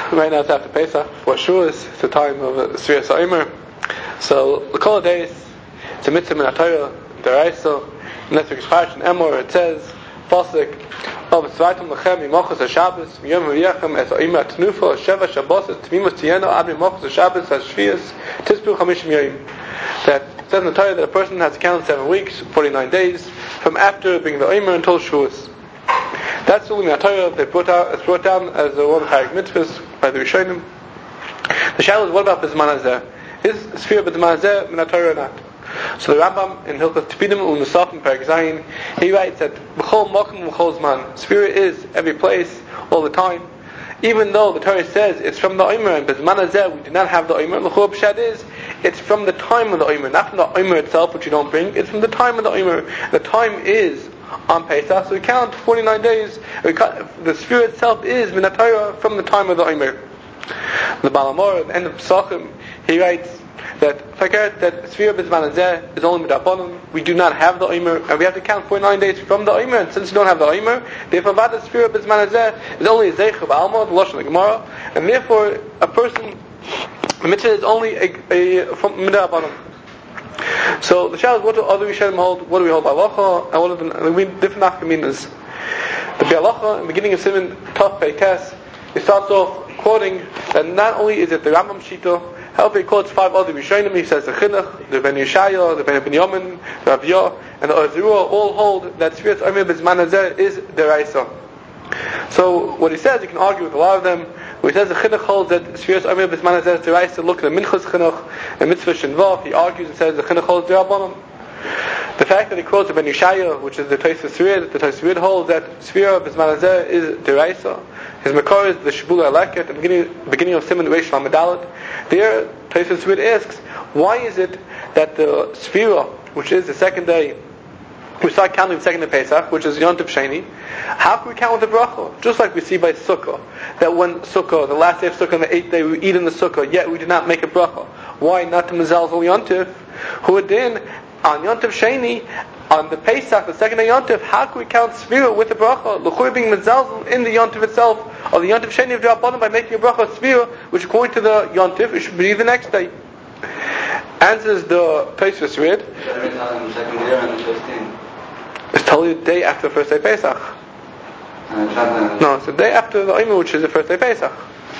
Right now it's after Pesach. For sure, it's the time of Sfira Sa'imer. So the Kol days, it's a mitzvah min HaTorah, Deraisa, Nesrik Shchash and Emor. It says, Pasuk, of Tzvaitum Lechem Mimochos HaShabbos Miyom V'yachem Es Ha'ima Tnufa Sheva Shabbos Tmimus Tiyeno Ad Mimochos HaShabbos HaShvias Tispu Chamishim Yoyim. That it says in the Torah that a person has to count 7 weeks, 49 days, from after being the Omer until Shavuos. That's the Min HaTorah. It's brought down as one of the Chayik mitzvahs by the Rishonim. The Shaila is, what about B'zman Hazeh? Is Sfira B'zman Hazeh Min HaTorah or not? So the Rambam in Hilchos Tepidim U'Nusafim Perek Zayin, he writes that B'chol Mokum B'chol Zman, Sfira is every place, all the time. Even though the Torah says it's from the Omer, and B'zman Hazeh we do not have the Omer, the Chur Pshat is it's from the time of the Omer, not from the Omer itself, which you don't bring. It's from the time of the Omer. The time is on Pesach, so we count 49 days. The Sfira itself is Min HaTorah from the time of the Omer. The Baal HaMaor at the end of Pesachim, he writes that Sfira B'zman Hazeh is only Midabonim. We do not have the Omer, and we have to count 49 days from the Omer. And since we don't have the Omer, therefore the Sfira B'zman Hazeh is only a Zeicha B'alma, the Lashon of the Gemara, and therefore a person, the mitzvah is only from Midabonim. So the Shal is, what do other Rishonim hold? What do we hold by Halacha? And what are the different nafkaminas? The Halacha in the beginning of Siman Tov Pei Tes, it starts off quoting that not only is it the Rambam Shita, however he quotes 5 other Rishonim. He says the Chinuch, the Ben Yeshaya, the Ben Binyamin, the Rav Yah, and the Ozerua all hold that Sfiras Omer B'zman Hazeh is Deraisa. So what he says, you can argue with a lot of them. He says the Chinuch holds that Sfiras Omer B'zman Hazeh is Deraisa. Look at the Minchas Chinuch and Mitzvah Shinvav. He argues and says the Chinuch holds Derabanan. The fact that he quotes the Ben Yeshaya, which is the Tosfos Rid, the Tosfos Rid holds that Sfira B'zman Hazeh is Deraisa. His Makar is the Shabula Aleket, at the beginning of Siman Reish Lamed Dalet. There, Tosfos Rid asks, why is it that the Sfira, which is the second day, we start counting the second day Pesach, which is Yom Tov Sheni, how can we count with the bracha? Just like we see by Sukkah, that when Sukkah, the last day of Sukkah, on the 8th day, we eat in the Sukkah, yet we do not make a bracha. Why not to Mezalzel Yom Tov? Who then, on Yom Tov Sheni, on the Pesach, the second day Yom Tov, how can we count Sfira with the bracha? L'chur being Mezalzel in the Yom Tov itself, or the Yom Tov Sheni of Rabbanan, by making a bracha Sfira, which according to the Yom Tov, it should be the next day. Answers the Tosfos Rid. It's totally the day after the first day Pesach. No, it's the day after the Omer, which is the first day Pesach.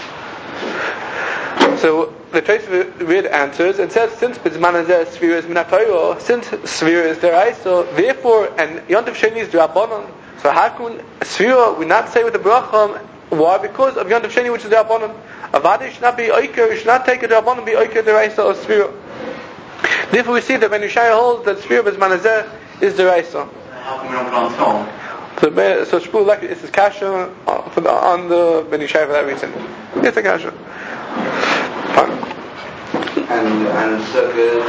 So the Tosfos Rid answers and says, since B'zman Hazeh Sfira is Min HaTorah, since Sfira is Deraisa, therefore, and Yom Tov Sheni is D'Rabbanan, so how can Sfira we not say with the bracha? Why? Because of Yom Tov Sheni, which is D'Rabbanan. Avadi should not be Oiker, should not take a D'Rabbanan, be Oiker Deraisa or Sfira. Therefore we see that Ben Yeshaya holds that Sfira B'zman Hazeh is Deraisa. How come we don't put on film? So Shpul like it's a kasha on the Ben Yeshaya for that reason. It's a kasha. Fine. And Sukkah.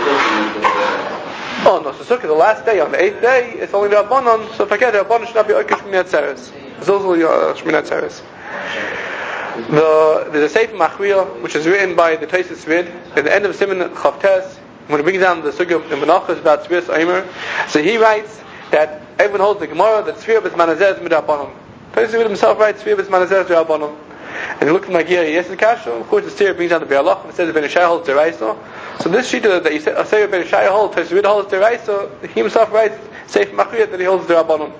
Oh no, so Sukkah the last day, on the 8th day, it's only the Rabbanon, so if I get the Rabbanon should not be Oiker Shmini Atzeres. It's also Shmini Atzeres. There's a Sefer Machriya, which is written by the Tosfos Rid, at the end of Siman Chavtes, when he brings down the Sukkah in Menachos about Sfiras Omer. So he writes that everyone holds the Gemara that Sfira B'zman Hazeh is Midabonim. Tosfos Rid himself writes Sfira B'zman Hazeh is Midabonim. And he looks at Magir, he asks the Kasha, of course the Sfira brings down the Be'alach, and it says that Ben Yeshaya holds Deraisa. So this Shita that you say Ben Yeshaya holds, Tosfos Rid holds Deraisa, he himself writes Sefer Machriya that he holds Derabanan.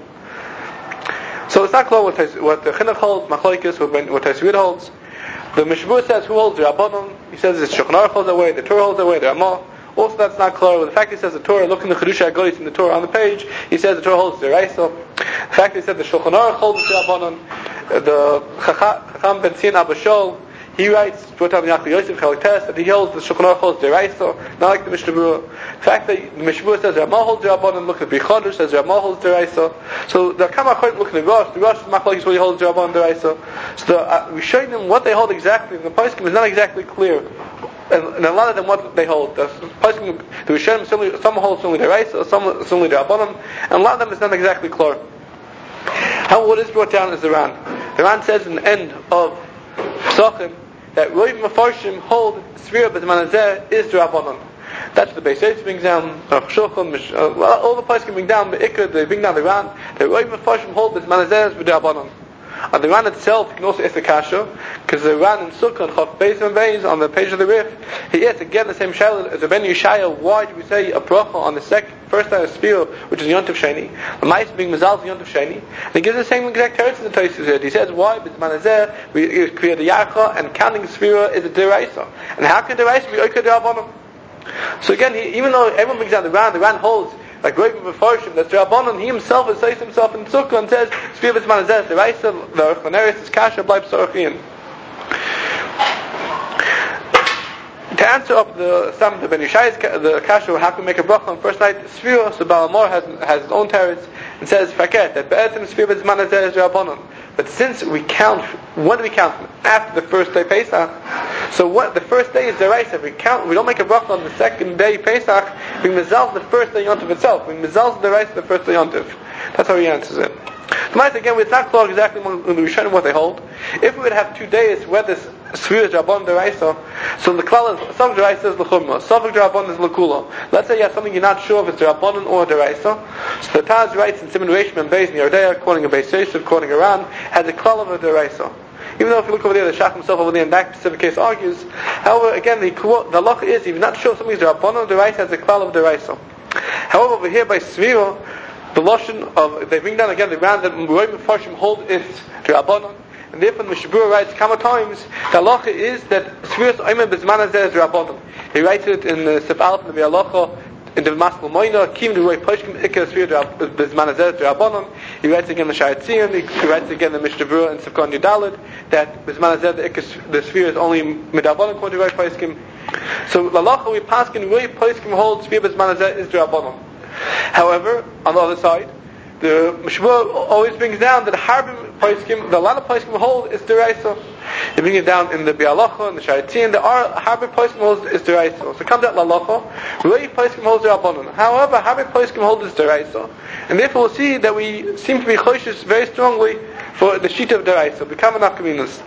So it's not clear what the Chinuch holds, Machlokes, what Tosfos Rid holds. The Mishmur says who holds Derabanan. He says it's Shulchan Aruch holds that way, the Torah holds that way, the Ramah. Also, that's not clear. The fact he says the Torah, look in the Chidusha Agolis in the Torah on the page, he says the Torah holds the Deraisa. The fact he said the Shulchan Aruch holds the Rabbanon. The Chacham Ben Tzion Abba Shol, he writes, that he holds the Shulchan Aruch holds the Deraisa, not like the Mishnah Berurah. The fact that the Mishnah Berurah says the Ramah holds the Rabbanon, look at the Bichodesh says the Ramah holds the Deraisa. So the Kama Chayim look at the Rosh is Machlokes where he holds the Rabbanon Deraisa. So we show them what they hold exactly, and the Poskim is not exactly clear. And a lot of them, what they hold, the Rishonim, some hold similarly to Deraisa, some similarly to Rabbanon, and a lot of them is not exactly clear. How what is brought down is the Ran. The Ran says in the end of Pesachim that Roiv Mefarshim hold Sfira B'zman Hazeh is the Rabbanon. That's the Beis Yosef brings down, Shulchan, all the places can bring down, but Ikar, they bring down the Ran, that Roiv Mefarshim hold B'zman Hazeh is the Rabbanon. On the Ran itself, you can also ask the Kasha, because the Ran in Sukkah and Chaf Beis and Beis on the page of the Rif, he asked again the same shayla as the Ben Yeshaya. Why do we say a bracha on the first day of Spiro, which is Yontif Sheni? The Ma'is being Mazal Yontif Sheni. And he gives the same exact teretz in the Tosfos here. He says why? B'zman hazeh we create a yarcha, and counting Spiro is a deraisa. And how can deraisa be oikad rabbanon? So again, even though everyone brings down the Ran holds like Rabbi Mefarshim, that's Rabbanon, he himself says himself in Sukkah and says, Spiro b'zman hazeh deraisa, the Orchaneris is kasha bleib sorachin. To answer up the Ben Yishai's the kasha, how can we make a bracha on the first night? Sfira, so Balamor has his own teretz and says faket that be'etim Sfira b'zman hazeh is Rabbanon. But since we count, when do we count? After the first day Pesach. So what the first day is deraisa. If we don't make a bracha on the second day Pesach. We mizal the first day Yontif itself. We mizal the deraisa the first day Yontif. That's how he answers it. So again, it's not clear exactly when we show what they hold. If we would have 2 days where this Sfira is Rabban deraisa, so the klal is some deraisa is l'chumma, some Rabban is l'kula. Let's say you have something you're not sure if it's Rabban or deraisa. So the Taz writes in Siman Reish and Beis Yardea, quoting a Beis Yosef, quoting a Ran, has a klal of a deraisa. Even though if you look over there, the Shach himself over there in that specific case argues. However, again, the halacha is, if you're not sure if something is Rabban or deraisa, has a klal of deraisa. However, over here by Sfira, the lashon of they bring down again the Ran that Rabbi Mefarshim hold is Rabbanon, and therefore the Mishabura writes couple times the halacha is that Sfiras Omer B'zman hazeh is Rabbanon. He writes it in the Sif Aleph in the halacha in the Maskal Moina Kim the Roy Poshkim Ikar Sfiras B'zman hazeh is Rabbanon. He writes again the Shayat Tzion. He writes again the Mishabura in Sifkon Yudalid that B'zman hazeh the Sfiras is only Midabanon according to Roy Poshkim. So the halacha we pass in Roy Poshkim holds Sfiras B'zman hazeh is Rabbanon. However, on the other side, the Mishmur always brings down that Harbim Paiskim, the lot of Paiskim hold is deraisa. They bring it down in the Bialacha and the Shaitin. There are Harbim Paiskim holds is deraisa. So it comes out Lalacha. Rei Paiskim holds Rabbanon. However, Harbim Paiskim holds is deraisa, and therefore we'll see that we seem to be choishes very strongly for the sheet of deraisa. Become an afkaminas.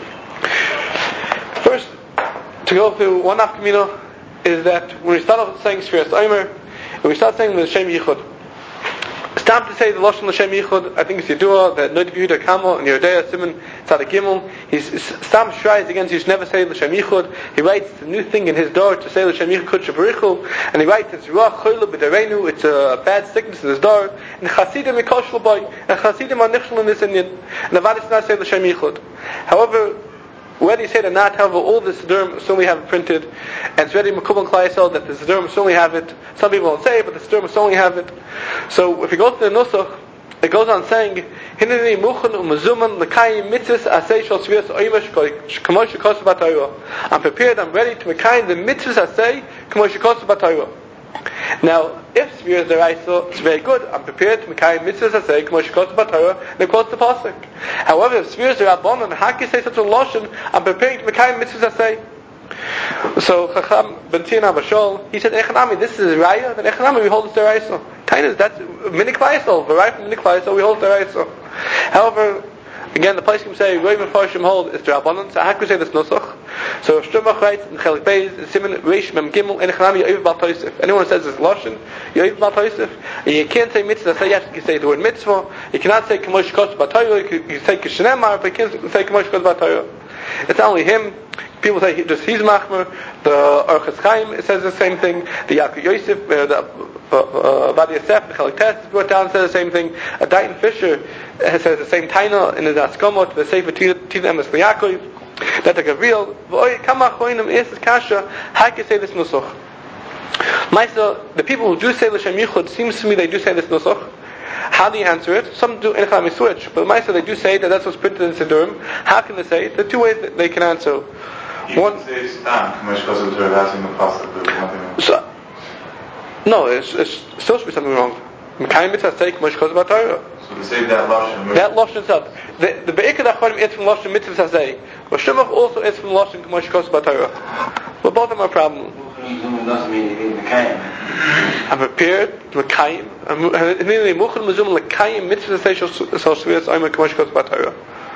First, to go through one afkamina is that when we start off saying Sfiras Omer, and we start saying the Shem Yichud. It's time to say the Lashon L'Shem Yichud. I think it's Yedua, that Noid Yehuda Kamo, and Yodea Simon Tzadik Gimel. Stam strives against you should never say L'Shem Yichud. He writes a new thing in his door to say L'Shem Yichud Kudsha Barichu, and he writes it's Ruach Choyle B'Dareinu, it's a bad sickness in his door, and Chasidim Mikoshel Boy, and Chasidim are Nichshel in this Indian, and the Vadis not say L'Shem Yichud. However, whether you say it or not, however, all the Siddurim certainly have it printed, and it's ready Mekubal Klal Yisrael that the Siddurim certainly have it. Some people don't say it, but the Siddurim certainly have it. So if you go to the Nusach, it goes on saying, "Hineni muchen u'mezuman l'kayim mitzvahs asay shel sviras oimer k'mo shekosu b'Torah." I'm prepared. I'm ready to make the mitzvahs asay k'mo shekosu b'Torah. Now, if Sfira is deraisa, it's very good. I'm prepared to make mitzvahs asay k'mo shekosu b'Torah, and it quotes the pasuk. However, if Sfira is Rabbanon, how can you say such a lashon? I'm preparing to make mitzvahs asay. So Chacham Ben Tina Bashol, he said, "Echanami, this is raya. Then Echanami, we hold it deraisa. Tainas, that's minik laisol. Right from minik laisol, we hold it deraisa. However, again, the place can say Rabbi Mefarshim hold is Rabbanon. So how can we say this nusach? So Shtumach writes in Chelik Beis, Siman Reish Mem Gimel, and Echanami Yoiv Bal Tosef. Anyone who says this lashon, Yoiv Bal Tosef, and you can't say mitzvah. So yes, you can say the word mitzvah. You cannot say K'mosh Kos B'Torah. You can say Kishenemar, but you can't say K'mosh Kos B'Torah. It's not only him. People say just he's machmer. The Orchos Chaim it says the same thing. The Yaakov Yosef, the Badi Yosef, the Chelik Tes brought down says the same thing. A Dayton Fisher says the same taina in his Askomot. The Sefer Tina Emes Yaakov. That the Gabriel. Kama Choinim is kasha. How can you say this nusach? Maisa, the people who do say L'Shem Yichud seems to me they do say this nusach. How do you answer it? Some do Enchami switch, but Maisa they do say that that's what's printed in Siddurim. How can they say it? There are two ways that they can answer. One. So, no, it's still should be something wrong. So they say that lashon. That lashon itself. The be'ikad achorim is from lashon mitzvah sazei. But Shemach also is from lashon k'mosh kos b'Torah. But both of them are a problem. Doesn't mean you need mekayim. I'm prepared to mekayim. Hineni muchen mezum lekayim mitzvah sazei shel sviras oimer k'mosh kos b'Torah.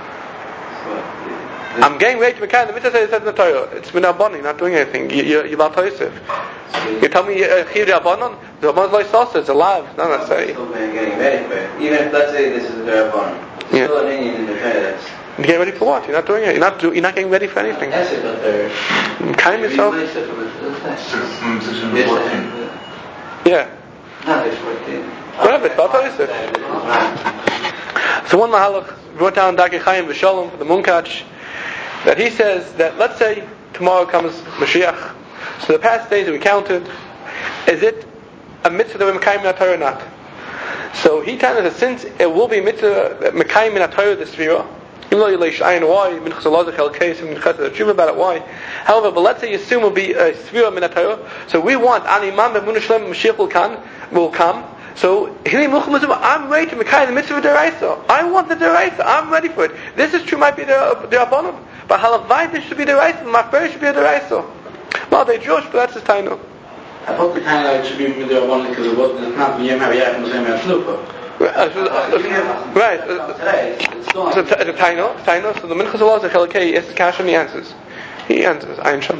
I'm getting ready to mekayim. The mitzvah says in the Torah. It's minaboni, not doing anything. You're Bal Tosef. You tell me Chiyuv Rabbanon, the Rabbanon is like sauce, it's alive, it's not necessary. Still getting ready for it. Even if, let's say this is the Rabbanon, it's still an Indian in the Torah You get ready for what? You're not doing it. You're not getting ready for anything. Yes, but they're Kind yourself. Yeah. No, it's 14. Whatever, it's about Yosef. So one Mahalach brought down Dagi Chaim V'Shalom for the Munkach, that he says that let's say tomorrow comes Mashiach. So the past days that we counted, is it a mitzvah that we're Mekayim in Torah or not? So he tells us that since it will be mitzvah Mekayim in Torah the Sfira, even though you lay Shayin why, Minchas Allah Zechel Case, and Minchas Allah about it why. However, but let's say you assume it will be a Sfira min Torah. So we want An Imam B'Emunah Shlem Mashiach will come. So I'm ready to Mekayim the mitzvah deraisa. I want the deraisa. I'm ready for it. This is true. Might be the Rabbanim, but halavai this should be deraisa. My prayer should be a deraisa. Well, they're Jewish, but that's his taino. I thought the taino should be the Rabbanim because it wasn't not the Yom HaYach and the Yom HaShlupa. Right. So the taino. So the Minchas Allah Zechel Kei is the Kash and he answers. He answers. Ayin Shem.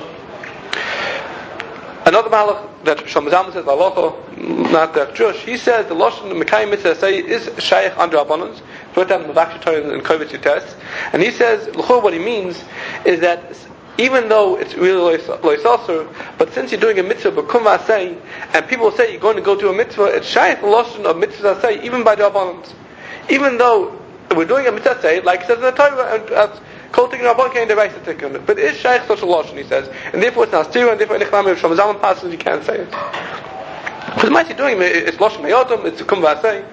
Another Malach that Shlomo Zalman says, Lalocho, not that Jewish, he says the Lashon Mekayim Mitzvah say is Shaykh under Rabbanans, put down in the Vakshah Torah and Kovitz Yutes, and he says, L'chor, what he means is that even though it's really loisasur, but since you're doing a mitzvah b'kum v'asei, and people say you're going to go do a mitzvah, it's Shaykh the Lashon of mitzvah say, even by the Rabbanans. Even though we're doing a mitzvah say, like it says in the Torah, and Kolting Rabban can't devise a tikkun. But it is Shaykh such a lashon, he says. And therefore it's not stira, and therefore in Ichlam if Shlomo Zalman passes, you can't say it. Because might you're doing it's lashon me'odom, it's kum v'asei.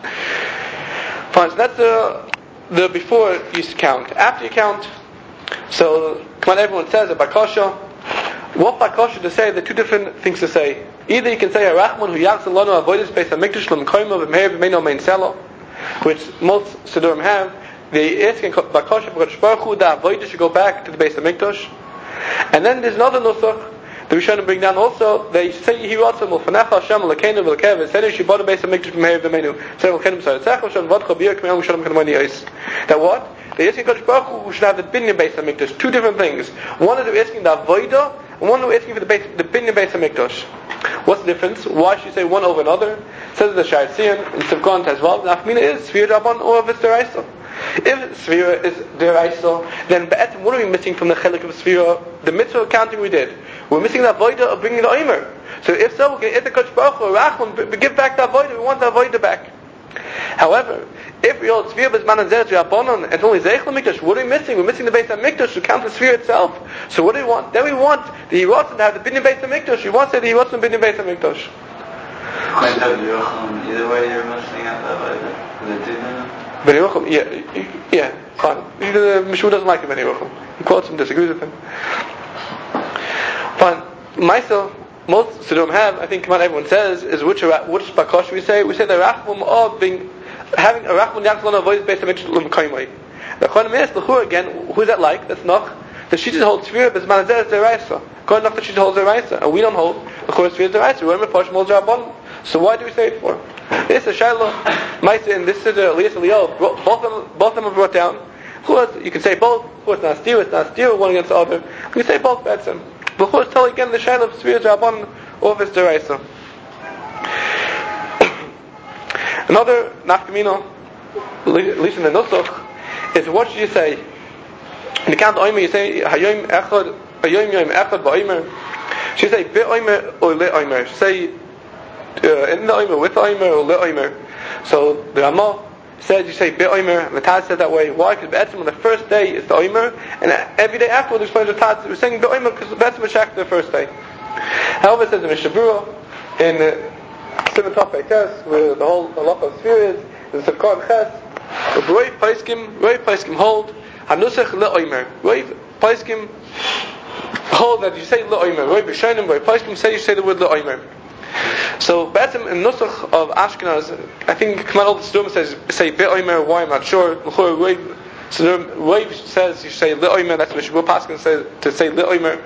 Fine, so that's the before you count. After you count, so come on, everyone says a bakasha. What bakasha to say? There are two different things to say. Either you can say a rachman who yachs alonu avodas based on mikdash l'm koimo v'meir v'meino mein selo, which most Sidurim have. They ask in Bakasha Baruch Hu that avodah should go back to the base of Mikdash. And then there's another nusach that we should bring down also. They say he wrote some Mulfanecha Hashem Lekenu V'Lekev said she bought the base of Mikdash from Meir V'Menu. Said Lekenu B'Sayat Hashem Vodcha B'Yer K'Meyam Shalom K'Namani Yis. That what? They ask in Baruch Hu should have the binyan base of Mikdash. Two different things. One is they're asking the avodah, and one they're asking for the binyan base of Mikdash. What's the difference? Why should you say one over another? It says the Shai Tzion in Sivkon as well. The Afmina is Sfir Rabban or if it's Deraisa. If Sfira is Deraisa, then what are we missing from the chelik of Sfira? The mitzvah accounting we did. We're missing the avodah of bringing the Omer. So if so, we can hit the Kodesh Baruch Hu, Rachman, give back the avodah. We want the avodah back. However, if we hold Sfira B'Zman Azeret Rabbanon and it's only Zeichel Mikdash, what are we missing? We're missing the base of Mikdash to count the Sfira itself. So what do we want? Then we want the Hirotzen to have the binyan base of Mikdash. We want to say the Hirotzen binyan base of Mikdash. Either way, you're missing out that yeah, fine. The Mishnah doesn't like him anyway. He quotes him, disagrees with him. Fine. Myself, most Sidurim have, I think, everyone says, is which Bakash we say? We say the Rachmum of having a Rachmum Yanklan avoid based on Mikdash L'Mkaimai. The Chonim is, L'chur again, who is that like? That's Noch. The Shittas hold Sfira, but Zman Azeret Zeraisa. According to the Shittas holds Zeraisa. And we don't hold, of course, Sfira Zeraisa. We're in Mefosh Mol Jarabon. So why do we say it for? This is Shiloh, Maisa, and this is Elias Eliyahu. Both of them are brought down. You can say both. It's not steer, one against the other. You can say both, that's him. But who is telling again the Shiloh of Sfira Jarabon or of Deraisa? Another nafkamino, at least in the Nusach, is what should you say? In the count Oimer, you say Hayom Echad Ba'Oimer. Should you say Be'Oimer or Le'Oimer? Say in the Oimer, with the Oimer or Le'Oimer. So the Ramah said you say Be'Oimer, and the Taz said that way. Why? Because Be'etzim on the first day is the Oimer, and every day afterwards we explain the Taz. We're saying Be'Oimer because Be'etzim was Shak the first day. However, it says in Mishnah Berurah, in Simon Tov Eites, where the whole halacha of Sfira is the Sivkon Ches, the Roi Paiskim hold Hanusach Le'Oimer. Roi Paiskim hold that you say Le'Oimer. Roi B'Shonim, Roi Paiskim say you say the word Le'Oimer. So, B'etzim in Nusach of Ashkenaz, I think K'man Ol Sidurim says say Be'Oimer. Why I'm not sure. Roi says you say Le'Oimer. That's Mishnah Berurah Paskin says to say Le'Oimer.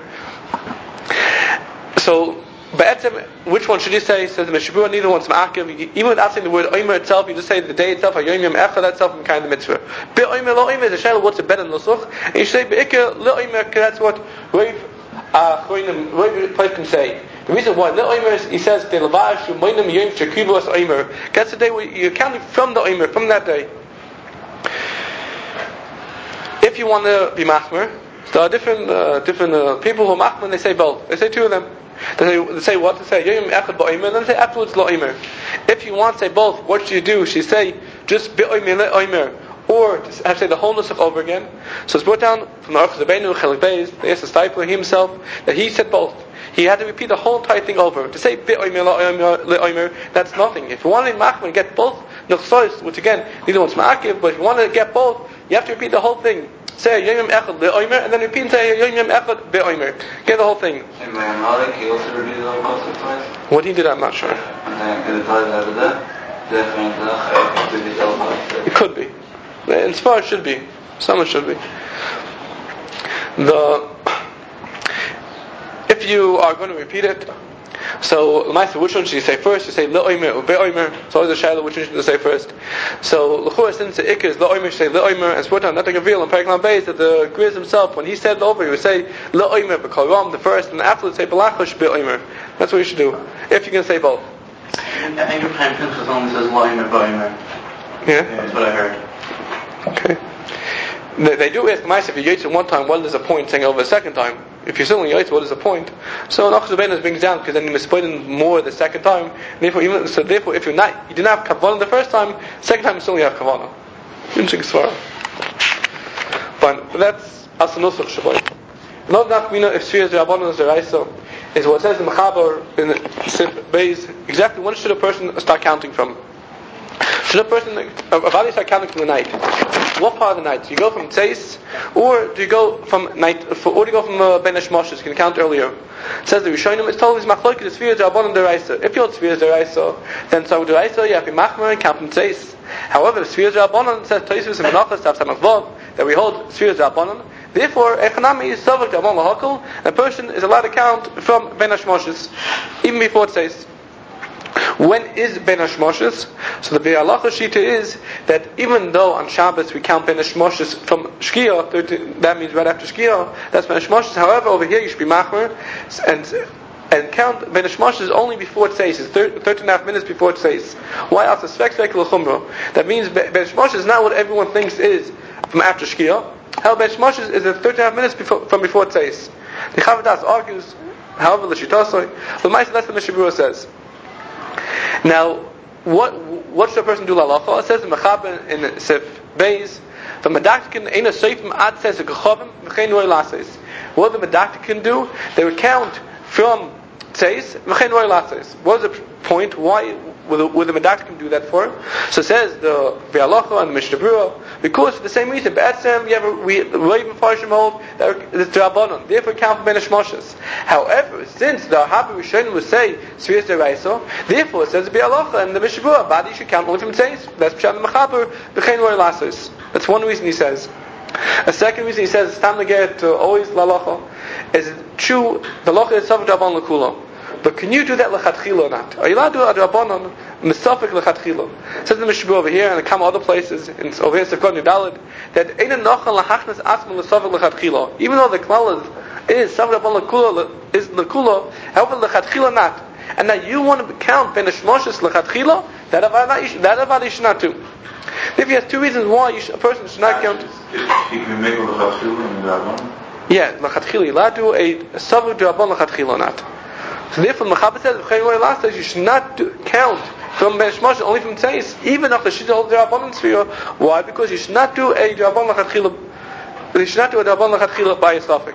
So, Ba'etzim, which one should you say? Says the Mishnah Berurah, neither one's ma'akiv. Even without saying the word Oimer itself, you just say the day itself, Hayom Yom Echad, that itself, and kind of the mitzvah. Be'Oimer Lo'Oimer is a shayla, what's a better Nusach? And you say Be'ikah Lo'Oimer, because that's what Rav Paiskim say. The reason why Lo'Oimer is, he says, De'Lavashu Moinim Yom Shekrivu As Oimer. That's the day where you're counting from the Oimer, from that day. If you want to be machmer, there are different people who are machmer, and they say both. They say two of them. They say what? They say Yom Echad Ba'omer, and then they say afterwards La'omer. If you want to say both, what should you do? Should you say just Ba'omer Le'omer, or to have to say the whole nusach over again? So it's brought down from the Aruch Zabeinu Chelik Beis, the Yesod Steipler himself, that he said both. He had to repeat the whole entire thing over. To say Ba'omer Le'omer, that's nothing. If you want to be machmer and get both nuchsos, which again, neither one's ma'akiv, but if you want to get both, you have to repeat the whole thing. Say Yom Echad Le'omer, and then repeat and say Yom Echad Be'omer. Get the whole thing. And Imam Malik, he also repeated the whole concept twice. What he did, I'm not sure. And then in the title of that, It could be. And as far as should be. Some it should be. If you are going to repeat it, so which one should you say first? You say Le'omer or Be'omer. It's always a shadow which one should you say first. So L'chura, since the Ikr is Le'omer, you say Le'omer, and Sportan, not to reveal in Periklam Beis that the Griz himself, when he said it over, he would say Le'omer B'Koram, the first, and afterwards say B'Lachosh Be'omer. That's what you should do, if you can say both. Abraham Pinchas only says Le'omer Ba'omer. Yeah? That's what I heard. Okay. They do ask myself, if you yaitz one time, what is the point saying over a second time? If you're still in yaitz, what is the point? So an Aruch Zabeinu brings down because then you mispointed more the second time. Therefore, if you didn't have kavanah the first time, second time you still have kavanah. Interesting svara. Fine, but that's asanusach shaboy. Another nafkamina if Sfiyas Rabbanon is the Raisa is what it says in Mechaber in Sif Beis. Exactly when should a person start counting from? Should a person evaluate start counting from the night? What part of the night? Do you go from Tzeis, or do you go from night, or do you go from Ben Hashmoshes? You can count earlier. It says the Rishonim. It's told these machlokes is Sfiyas Rabbanon deraisa. If you're Sfiyas deraisa, then so deraisa you have to be machmer and count from Tzeis. However, Sfiyas Rabbanon says Tosfos and Menachos Tav Samach Vav that we hold Sfiyas Rabbanon. Therefore, Echanami is Savak Rabbanon Lahakol. A person is allowed to count from Ben Hashmoshes, even before Tzeis. When is Ben Hashmoshes? So the Be'alacha Shita is that even though on Shabbos we count Ben Hashmoshes from Shkia, that means right after Shkia, that's Ben Hashmoshes. However, over here you should be machmer and count Ben Hashmoshes only before Tzeis. It's 13.5 minutes before Tzeis. Why? After Svek L'chumra. That means Ben Hashmoshes is not what everyone thinks is from after Shkia. How Ben Hashmoshes is 13.5 minutes from before Tzeis. The Chavadas argues, however, l'shitasoi, but that's what the Mishnah Berurah says. Now, what should a person do lalacha? It says in Mechaber in Sif Beis, the medaktin eina seifim ad says gechavim v'chein roi lases. What the medaktin do? They would count from Tzeis v'chein roi lases. What is the point? Why would the medaktin do that for? So it says the Be'alacha and the Mishnah Berurah, because for the same reason, Be'etzem we even Farshim hold that it's Rabbanon. Therefore, count for Ben Hashmoshes. However, since the Haber Rishonim will say Sfiyas Deraisa, therefore it says Be'alacha and the Mishnah Berurah, Badi should count only from Tzeis. That's Pshat Mechaber B'chein Roi Lasos. That's one reason he says. A second reason he says it's time to get always lalacha is true. The lacha is Savak Rabbanon L'Kula. But can you do that lechatchila or not? Are you allowed to do a drabanan misafik lechatchila? It says in the Mishnah over here and a couple other places, over here Sefkot Nudalid, that ein nachal lahachnas asman lesafik lechatchila. Even though the klal is Savak Rabbanon L'Kula is L'Kula, however lechatchila not. And now you want to count Ben Hashmoshes lechatchila, that avad you should not do. If he has two reasons why a person should not count. If you make a lechatchila in the drabanan? Yeah, lechatchila. You allowed to do a savak drabanan lechatchila or not. So therefore, the Mechaber says, you should not count from Ben Hashmoshes, only from Tzeis, even after she holds the Rabbanon sphere. Why? Because you should not do a Rabbanon L'Chatchila. You should not do a Rabbanon L'Chatchila by a suffix.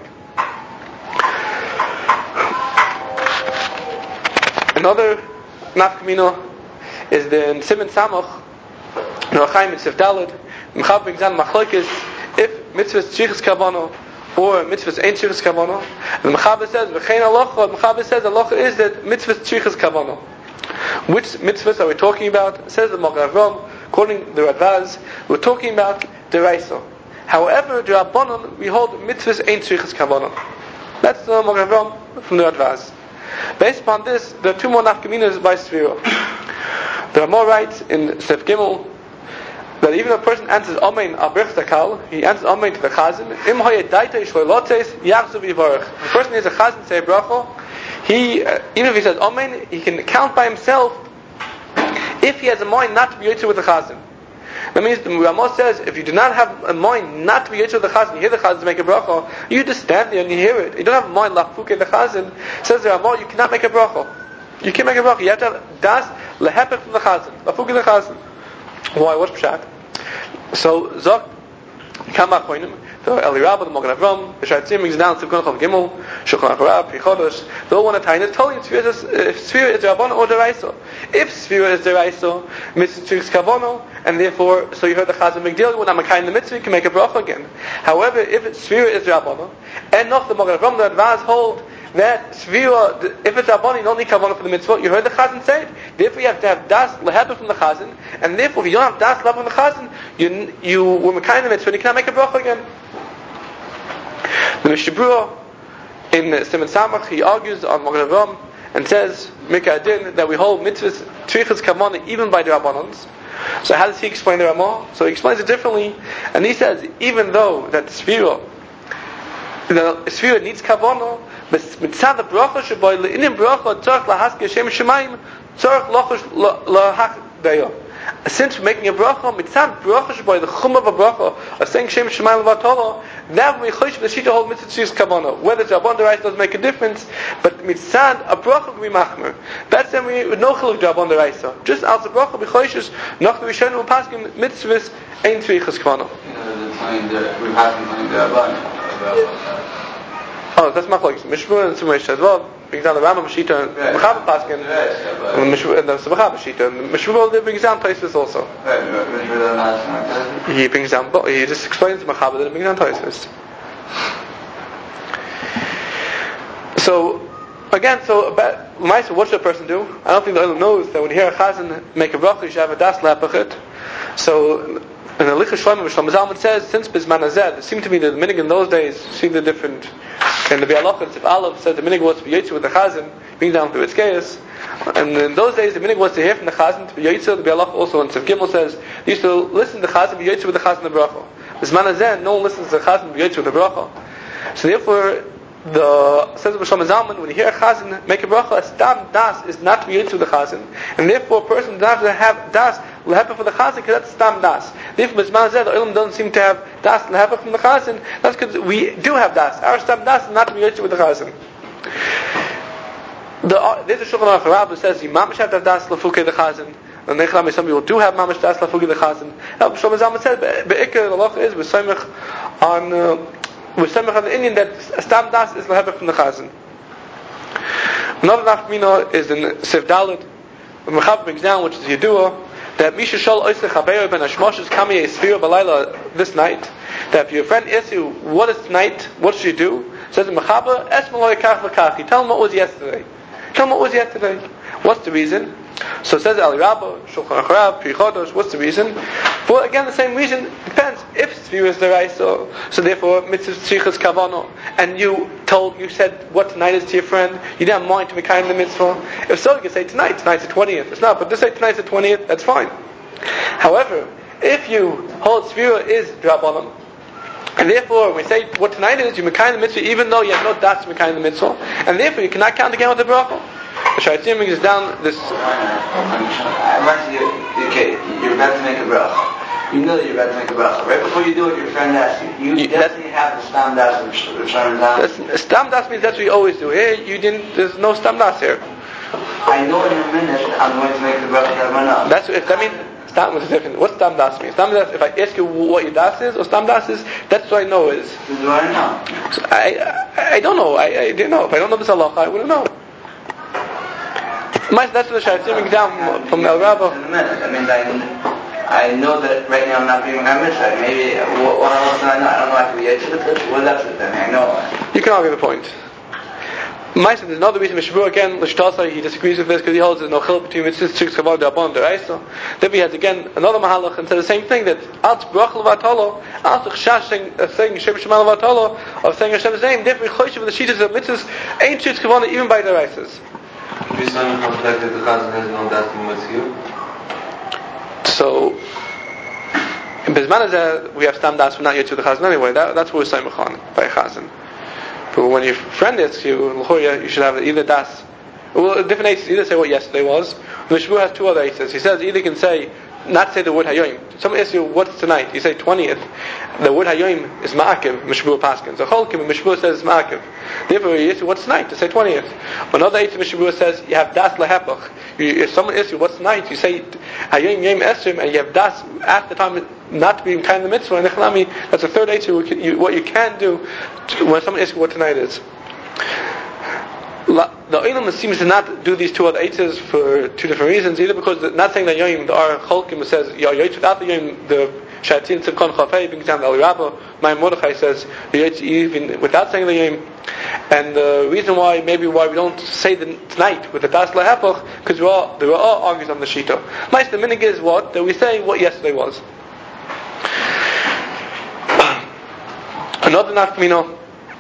Another nafkamina is the Siman Samach, Noachayim and Sif Daled. Mechaber brings down machlokes if mitzvahs tzrichas kavanah or mitzvahs ain't tzrichas kavanah. The Mechaber says, v'chein halacha. The Mechaber says halacha is that mitzvahs tzrichas kavanah. Which mitzvahs are we talking about? It says the Magen Avraham, according to the Radvaz, we're talking about deraisa. However, the Rabbanon we hold mitzvahs ain't tzrichas kavanah. That's the Magen Avraham from the Radvaz. Based upon this, there are two more nafkaminas by Sfira. The Ramah writes in Sef Gimel that even if a person answers Amen al Brich Takal, he answers Amen to the Chazan. Im hayadaita yishloilotes yachzu v'yivarech. If a person needs a Chazan say a bracha, he even if he says Amen, he can count by himself if he has a mind not to be yotze with the Chazan. That means the Ramah says, if you do not have a mind not to be Yitzhak the Chazan, you hear the Chazan to make a bracha, you just stand there and you hear it. You don't have a mind lachfuke the Chazan. Says the Ramah, you cannot make a bracha. You can't make a bracha. You have to have das lehepech from the Chazan, lachfuke the Chazan. Why? What's pshat? So Zok Kama Koinim, the Eli Rabba, the Mogen Avram, the Shaitzim brings down Tzivkon Chav Gimel, Shulchan Aruch, Pri Chodesh. They all want to tie it. Tell you if Sfira is Rabbanon or Deraisa. If Sfira is Deraisa, Mitzvah is Kavono, and therefore, so you heard the Chazan Megdil, when I'm in the mitzvah, you can make a bracha again. However, if it's Sfira is Rabbanon, and not the Mogen Avram, the Advaz hold that Sfira, if it's Rabbanon, you don't need Kavono for the mitzvah. You heard the Chazan say it. Therefore, you have to have das leheba from the Chazan, and therefore, if you don't have das leheba from the Chazan, you were Mekayim the mitzvah, and you cannot make a bracha again. The Mishnah Berurah in Simon Samach, he argues on Mogen Avram and says Mikadin that we hold mitzvahs trichas kavana even by the Rabbanons. So how does he explain the Ramah? So he explains it differently, and he says even though that the Sfira needs kavana, but mitzad the bracha sheboy leinim bracha tzarich lahaske Shem Shemaim tzarich lochash lahakdayo. Since we're making a bracha, mitzad bracha sheboy the chum of a bracha of saying Shem Shemaim levatoro, now we chosh the shita hold mitzvah tzrichas kavana. Whether it's Rabban Deraisa doesn't make a difference, but mitzad a bracha can be machmer. That's then we with no chiluk Rabban Deraisa. Just as a bracha we choshes nach the rishon we paskin mitzvahs ein tzrichas kavana. Oh, that's my like Mishmur and Sumesh as well. Brings down the Rambam Shita and Mechaber Paskin and the Mechaber Shita and Mishmur brings down places also. He brings down, he just explains Mechaber that it brings down places. So again, what should a person do? I don't think the Olam knows that when you hear a Chazan make a bracha, you should have a das le'apachet. So in the Lichas Shlomo, Shlomo Zalman says, since Bizman Hazeh, it seemed to me that the minig in those days, see the different, and the Bialachans, if Aleph said the minig was to be Yitzhak with the Chazan, being down through its chaos, and in those days the minig was to hear from the Chazan, to be Yitzhak, the Bialach also, and Tziv Gimel says, they used to listen to the Chazan, be Yitzhak with the Chazan the bracha. Bizman Hazeh, no one listens to the Chazan, be Yitzhak with the bracha. So therefore, says Shlomo Zalman, when you hear a Chazan make a bracha, a stam das is not to be Yitzhak with the Chazan, and therefore a person does not have to have das lehepa for the Chazan, because that's stam das. Therefore, Bizman Hazeh, the Olam doesn't seem to have das lehepa from the Chazan. That's because we do have das. Our stam das is not to be Yitzhak with the Chazan. There's a Shulchan Aruch Rabbah says you mamash have to have das lefuke the Chazan. And Nechlam, some people do have mamash das lefuke the Chazan. Shlomo Zalman said, be'ikar the halacha is we're samech on the Indian that stam das is lehepa from the Chazan. Another nafkamina is in Sif Dalet. The Mechaber brings down, which is Yedua, that Misha Shal Oisle Chabeir ben Hashmoshes Kamiyeh Sfira Balayla this night. That if your friend asks you what is tonight, what should you do? Says the Mechaber, Esmaloy Kach V'Kach. Tell him what was yesterday. What's the reason? So it says Eli Rabba, Shulchan Aruch, Pri Chodesh. What's the reason? For again the same reason. Depends. If Sfira is Deraisa, so therefore mitzvah tzrichas kavana, and you said what tonight is to your friend, you didn't have mind to be kind of the mitzvah. If so, you can say tonight's the 20th. It's not, but just say tonight's the 20th. That's fine. However, if you hold Sfira is Rabbanon, and therefore when we say what tonight is, you make kind of the mitzvah, even though you have no das to make kind of the mitzvah, and therefore you cannot count again with the bracha. The Shaitzim brings down this. You're about to make a bracha. You know that you're about to make a bracha. Right before you do it, your friend asks you. You definitely have the stam das of Shem Shemaim. Stam das means that's what you always do. Here, there's no stam das here. I know in a minute I'm going to make the bracha. That's if that means. Stam is different. What stam das means? Stam das, if I ask you what your das is, or stam das is, that's what I know is. Do I know? So I don't know. I didn't know. If I don't know this halacha, I wouldn't know. That's what the Shaitzim brings down from El Rabba. In a minute. I know that right now I'm not being a mitzvah. Maybe what else do I know? I don't know if I can be Yitzhak with this. What else is there? I know. You can argue the point. There's another reason Mishnah Berurah again, L'shtasa, he disagrees with this because he holds there's no chiluk between mitzvahs tzrichas kavana d'Rabbanan d'Oraisa. Then he has again another mahalach and said the same thing, that alt bracha levatolo, alt chashash saying Shem Shemaim levatolo, of saying Hashem's name, therefore choshev in the shittas of mitzvahs ain't tzrichas kavana even by d'Oraisas. So in Bizman Hazeh we have stam das, we're not yet to the Chazan anyway. That's what we're saying by Chazan. But when your friend asks you, you should have either das. Well, different aces either say what yesterday was. The Mishnah has two other aces. He says either can say not say the word Hayoim. Someone asks you, what's tonight? You say 20th. The word Hayoim is Ma'akiv, Mishbur Paskin. So Cholkim, Mishbur says it's Ma'akiv. Therefore, you ask you, what's tonight? You say 20th. Another Eitzim Mishbur says, you have Das Lahepach. If someone asks you, what's tonight? You say Hayoim Yom Esrim, and you have Das at the time not to be kind of the mitzvah. And that's the third Eitzim, what you can do when someone asks you what tonight is. The Olam seems to not do these two other eitzes for two different reasons. Either because not saying that Yom, the Ar Cholkim says Yoyt without the Yom, the Shatin Tzivkon Chafei brings down the Ali Rabbah. My Mordechai says Yoyt even without saying the Yom. And the reason why we don't say the tonight with the Das Lahepach, because there were all arguments on the Shita. Nice, the minig is what? That we say what yesterday was. Another nafkamino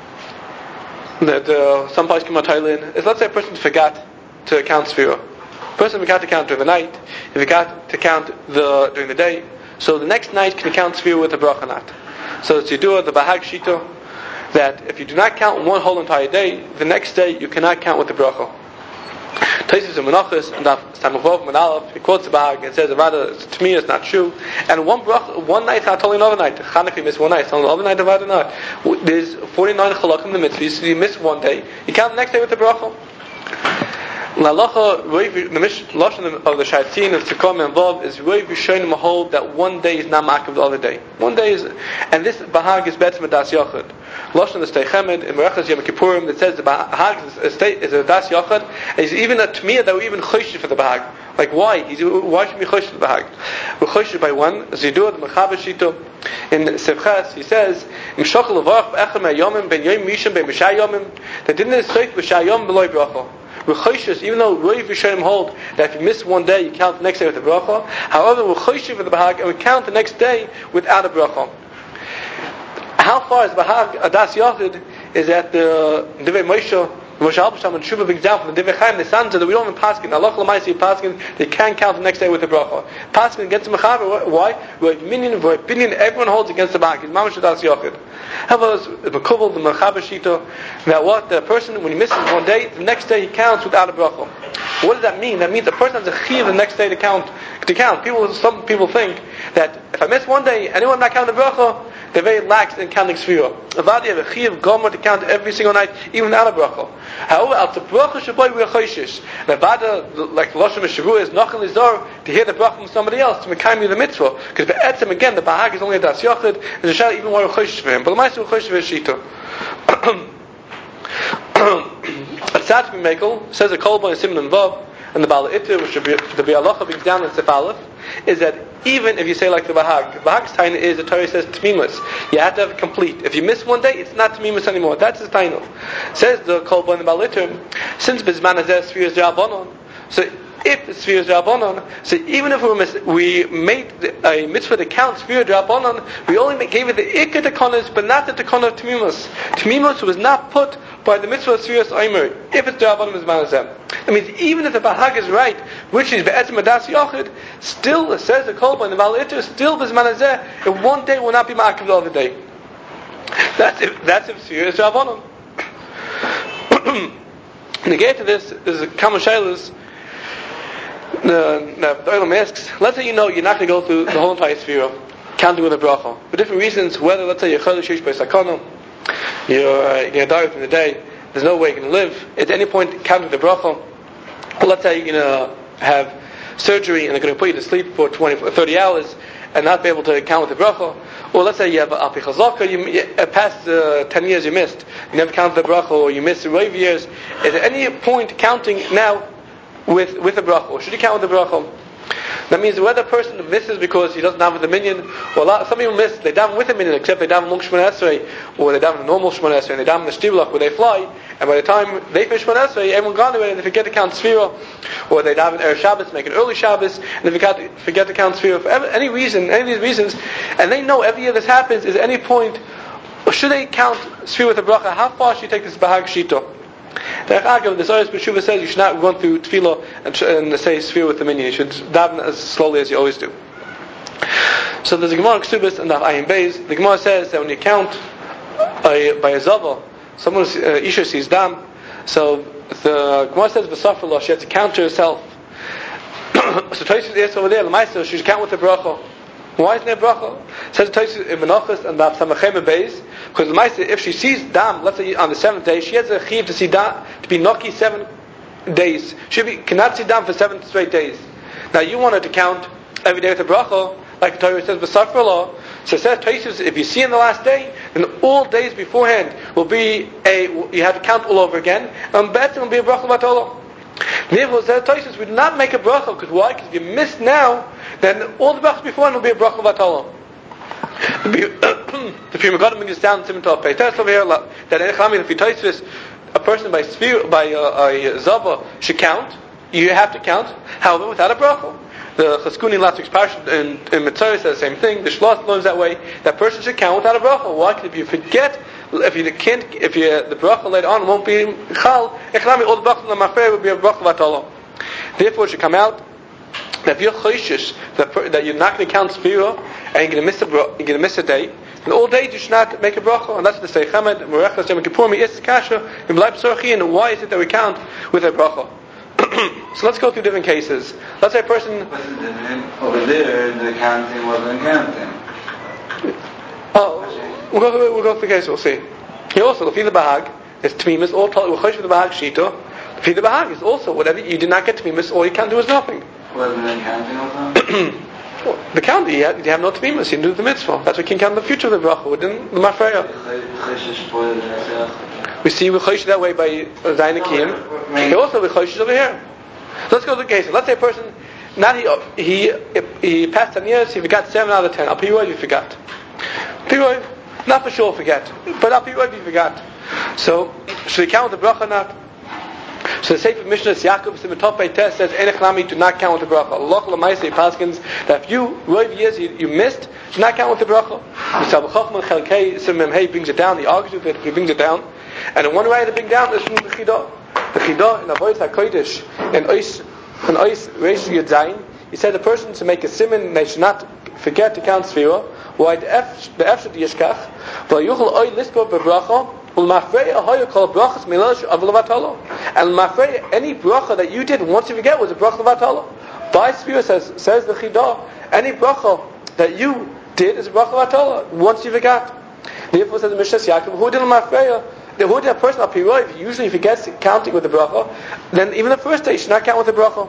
that some parts come out Thailand is, let's say a person forgot to count Sfira. A person forgot to count during the night, he forgot to count during the day, so the next night can count Sfira with the bracha not. So it's Yidua, the Bahag Shita, that if you do not count one whole entire day, the next day you cannot count with the bracha. Taisus and Menachos and Samavov Menalef, he quotes the Bahag and says, rather, to me it's not true. And one night is not totally another night. Chanukah you miss one night, so the other night rather not. There's 49 chalakim in the mitzvah, so you miss one day, you count the next day with the bracha. The lashon of the Shaitin of Tzikom and Vav is Roiv Yishonim hold that one day is not ma'akiv the other day. One day is, and this Bahag is better than Das Yochad. Lashon the Stei Chemed in Merechas Yom Kippurim that says the Bahag is a Das Yochad, and is even a Tmiyah that we even choshid for the Bahag. Like why? Why should we choshid for the Bahag? We choshid by one. Zidur the Mechaber Shito in Sevchas he says Mishachal Levarach B'Echem HaYomim Ben Yom Misham Ben Mishai Yomim that didn't say Mishai Yom B'Loi Bracha. We're choshis, even though Roiv Yishonim hold that if you miss one day, you count the next day with the bracha. However, we're choshis for the Bahag, and we count the next day without a bracha. How far is Bahag Adas Yochid is that the Divrei Moshe Alpesham and Shuvah brings down from the Divrei Chaim, the sons that we don't even paskin. Allah L'maisi paskin, they can't count the next day with the bracha. Paskin against the Mechaber. Why? Opinion everyone holds against the Bahag. It's Mamash Adas Yochid. However, the Mekubal, the Mechaber Shito, that what the person when he misses one day, the next day he counts without a bracha. What does that mean? That means the person has a chiyuv the next day to count. Some people think that if I miss one day, anyone not counting the bracha, they're very lax in counting Sfira. About you have a chiyuv gomer to count every single night, even without a bracha. However, al bracha shaboy we are choishish. Nevada, like Lashon Meshavu is nachal izor to hear the bracha from somebody else to make you the mitzvah. Because be'etzem again, the Bahag is only a das yochid, and the shal even more choishish for him. But the ma'aser we're choishish for shita. Atzat B'Mekel says a kolba in Simon and Vav, and the Bala Itter, which should be the Bialacha brings down in Sef Aleph, is that even if you say like the Bahag's taina is, the Torah says Tmimus. You have to have it complete. If you miss one day, it's not Tmimus anymore. That's his taina. Says the kolba in the Bala Itter, since Bizman Hazeh Sfir is Rabbanon, so if Sfir is Rabbanon, so even if we made a mitzvah to count Sfir Rabbanon, we only gave it the Ikka Tekonos, but not the Tekon of Tmimus. Tmimus was not put by the mitzvah of Sfiras Omer, if it's Rabbanon is Manazem. That means even if the Bahag is right, which is Be'etzim Adas Yochid, still, it says the Kolba in the Bala Itter, still Bizmanazeh, if one day will not be Ma'akiv the other day. That's if Sfir is Rabbanon. Negate to this is a Kama Shailas. The Olam asks, let's say you're not going to go through the whole entire Sfira, counting with a bracha. For different reasons, whether, let's say, you're Chodesh Shish by Sakana, you're going to die within the day, there's no way you're going to live, at any point counting the bracha. Or let's say you're going to have surgery and they're going to put you to sleep for 30 hours and not be able to count with the bracha. Or let's say you have Alpi Chazaka, you past 10 years you missed, you never counted the bracha, or you missed the Rav years. Is at any point counting now with a bracha, or should you count with the bracha? That means whether a person misses because he doesn't have the minyan, or some people miss, they daven with a minyan, except they daven long Shemona Esrei, or they daven the normal Shemona Esrei, and they daven the Shtivlach where they fly, and by the time they finish Shemona Esrei, everyone gone away, and they forget to count Sfira, or they daven Erev Shabbos, make an early Shabbos, and they forget to count Sfira for any reason, any of these reasons, and they know every year this happens, is at any point, or should they count Sfira with a bracha, how far should you take this Bahag Shito? The Zohar B'Shuva says you should not run through tefillah and say Sfira with the minyan. You should daven as slowly as you always do. So there's a Gemara in Ksubis and the Ayin Beis. The Gemara says that when you count by a zava, someone's isha sees dam. So the Gemara says v'safar lo, she has to count to herself So Tosfos is over there. L'maisa, she should count with the bracha. Why isn't there bracha? Says Tosfos in Menachos and Daf Samachem Beis, because l'maisa, if she sees dam, let's say on the 7th day, she has a chiv to see dam to be noki 7 days. She cannot see dam for 7 straight days. Now you want her to count every day with the bracha, like the Torah says, B'safra law. So it says Tosfos, if you see in the last day, then all days beforehand will be you have to count all over again, and better will be a bracha v'atolah. Therefore, says Tosfos, we do not make a bracha, because why? Because if you miss now, then all the brachas beforehand will be a bracha v'atolah. The Pri Megadim brings down in Siman Tov Peites over here that if you Tosfos, a person by a zava should count. You have to count, however, without a bracha. The Cheskuni in last week's parsha in Mitzvah says the same thing. The Shlos learns that way. That person should count without a bracha. Why? Because if you forget, the bracha later on won't be chal. All the brachas on the mafrei will be a bracha v'atolah. Therefore, it should come out that if you're choishish that you're not going to count sfira and you're going to miss a day, then all days you should not make a bracha. And that's the say Chamed Merech L'Shem Kippur Mi'is Kasha in B'lai B'sorchi. And why is it that we count with a bracha? So let's go through different cases. Let's say a person. Over there, the counting wasn't counting. We'll go through the case. We'll see. Here also, the Bahag is Tmimus. All we'll chosh with the Bahag Shita. The Bahag is also whatever you did not get Tmimus, all you can do is nothing. Wasn't there counting also? The count you have no Tmimus. You do the mitzvah. That's what you can count in the future of the bracha within the Mafreya. We see we chosh that way by Zainakim. He also we chosh over here. Let's go to the case. Let's say a person, not he passed 10 years, he forgot 7 out of 10. Al Piroiv he forgot. Piroiv, not for sure forget, but Al Piroiv he forgot. So should he count with the bracha or not? So the Sefer Mishnah Yaakov Siman Tov Peites says Enech Lami do not count with the bracha. Allah L'maisei Paskins that if you Roiv years you missed, do not count with the bracha. Misal B'Chachman Chelkei Simim Hey brings it down. He argues with it, he brings it down. And in one way to bring down is from the Chidah. The Chidah in Avodas HaKodesh in Ois Reish Yud Zayin, he said the person to make a siman they should not forget to count Sfira. Why the Efshad Yishkach V'Yuchel Oy Lispo B'Bracha U'Mafrei Ahoy Kol Brachas Milosh Av Levatolo. And Mafrei any bracha that you did once you forget was a bracha Levatolo. By Sfira says the Chidah any bracha that you did is a bracha Levatolo once you forgot. Therefore says the Mishnah Yaakov who did Mafrei. Who did a person up here? If he usually forgets counting with the bracha, then even the first day should not count with the bracha.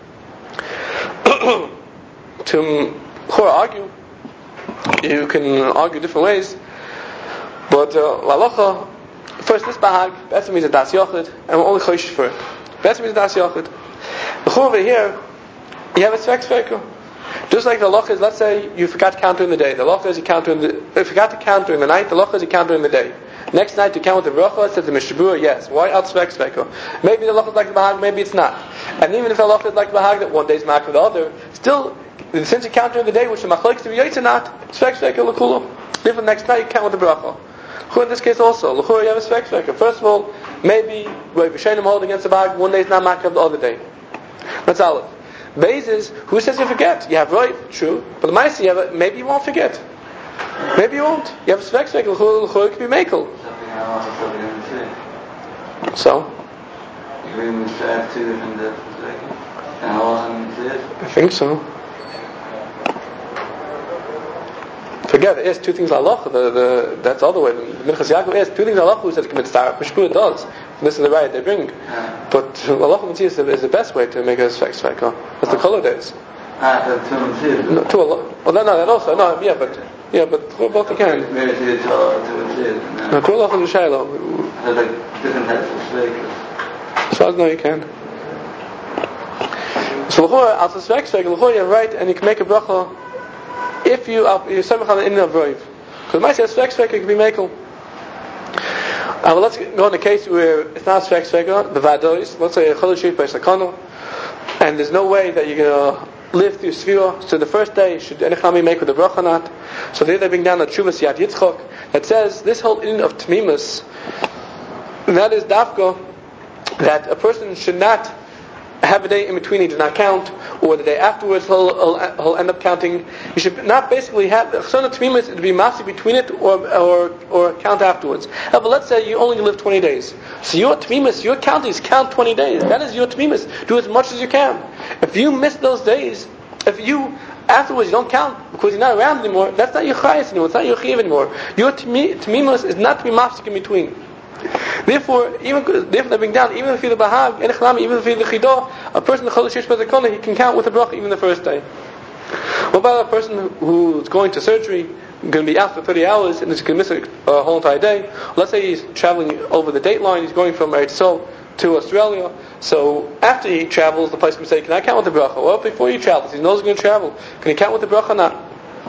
To argue, you can argue different ways, but lalacha first this bahag better means a das yochid, and we're only choish for it. Better means a das yochid. The over here, you have a svek. Just like the halacha is, let's say you forgot to count during the day. The halacha is you forgot to count during the night. The halacha is you count during the day. Next night you count with the bracha, says the Mishabura, yes. Why out svek? Maybe the halacha is like the bahag, maybe it's not. And even if the halacha is like the bahag, that one day is marked with the other, still, since you count during the day, which the machlokes to be yaitz or not, svek l'kula. Different next night you count with the bracha. In this case also, l'chura you have a svek. First of all, maybe Rav Yishenim hold against the bahag, one day is not marked with the other day. That's Aleph. Beis is, who says you forget? You have Rav, true, but the Maisi, maybe you won't forget. Maybe you won't. You have a svek, l'chura could be makel. So? I think so. Forget it. There's two things halacha. That's the other way. The Minchas Yaakov is 2 things halacha who says commit star. Mishpur does. This is the right they bring. But halacha mitzvah is the best way to make a svek. That's the color days. No, to Allah. Well, no, that also. No, yeah, but both you can. Maybe to the No, to Allah and the Shiloh. There's like different types of svek. As far as no, you can. So l'chora, as a svek, l'chora you're right, and you can make a bracha if you samech on the inner Roiv. Because my says svek it can be makel. Well, let's go in a case where it's not svek, the vadois. Let's say a chol shif by sakano, and there's no way that you're gonna live through Sfira. So the first day should Enechami make with the bracha or not? So there they bring down the Tshuvas Yad Yitzchok that says this whole in of Tmimus, that is dafka, that a person should not have a day in between he does not count, or the day afterwards he'll end up counting. You should not basically have Chsana Tmimus to be massive between it or count afterwards. But let's say you only live 20 days. So your Tmimus, your count is count 20 days. That is your Tmimus. Do as much as you can. If you miss those days, if you afterwards you don't count because you're not around anymore, that's not your chayes anymore. It's not your chiv anymore. Your tamimus is not to be mafsik in between. Therefore, they bring down, even if you're the bahag, even if you're the chidah, a person the chodesh bezakona, he can count with the bracha even the first day. What about a person who's going to surgery, going to be out for 30 hours, and is going to miss a whole entire day? Let's say he's traveling over the date line, he's going from Eretz Yisrael to Australia. So after he travels, the place can say, can I count with the bracha? Well, before he travels, he knows he's going to travel. Can he count with the bracha or not?